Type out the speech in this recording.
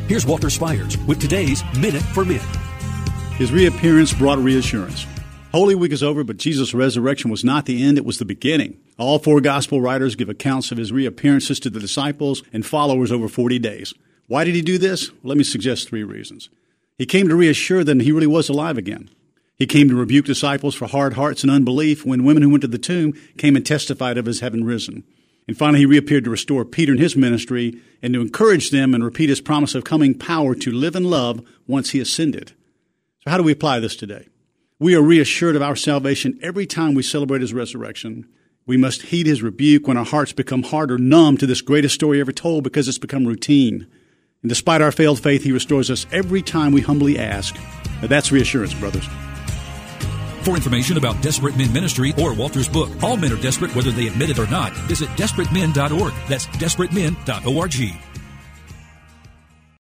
Here's Walter Spires with today's Minute for Men. His reappearance brought reassurance. Holy Week is over, but Jesus' resurrection was not the end, it was the beginning. All four gospel writers give accounts of his reappearances to the disciples and followers over 40 days. Why did he do this? Well, let me suggest 3 reasons. He came to reassure them he really was alive again. He came to rebuke disciples for hard hearts and unbelief when women who went to the tomb came and testified of his having risen. And finally, he reappeared to restore Peter in his ministry and to encourage them and repeat his promise of coming power to live in love once he ascended. So how do we apply this today? We are reassured of our salvation every time we celebrate his resurrection. We must heed his rebuke when our hearts become hard or numb to this greatest story ever told because it's become routine. And despite our failed faith, he restores us every time we humbly ask. Now, that's reassurance, brothers. For information about Desperate Men Ministry or Walter's book, All Men Are Desperate Whether They Admit It or Not, visit DesperateMen.org. That's DesperateMen.org.